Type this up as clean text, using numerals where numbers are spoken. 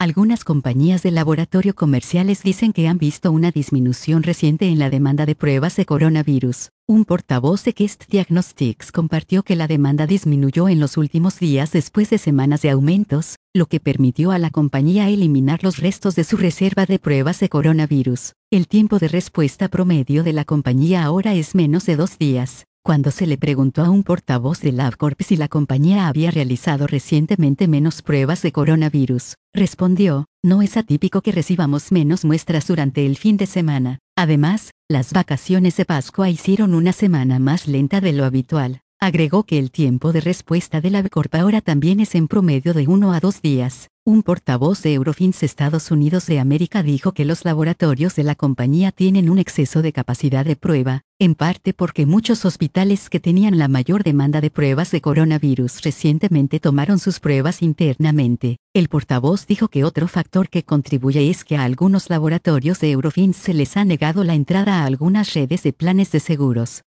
Algunas compañías de laboratorio comerciales dicen que han visto una disminución reciente en la demanda de pruebas de coronavirus. Un portavoz de Quest Diagnostics compartió que la demanda disminuyó en los últimos días después de semanas de aumentos, lo que permitió a la compañía eliminar los restos de su reserva de pruebas de coronavirus. El tiempo de respuesta promedio de la compañía ahora es menos de 2 días. Cuando se le preguntó a un portavoz de LabCorp si la compañía había realizado recientemente menos pruebas de coronavirus, respondió: "No es atípico que recibamos menos muestras durante el fin de semana. Además, las vacaciones de Pascua hicieron una semana más lenta de lo habitual". Agregó que el tiempo de respuesta de LabCorp ahora también es en promedio de 1 a 2 días. Un portavoz de Eurofins Estados Unidos de América dijo que los laboratorios de la compañía tienen un exceso de capacidad de prueba, en parte porque muchos hospitales que tenían la mayor demanda de pruebas de coronavirus recientemente tomaron sus pruebas internamente. El portavoz dijo que otro factor que contribuye es que a algunos laboratorios de Eurofins se les ha negado la entrada a algunas redes de planes de seguros.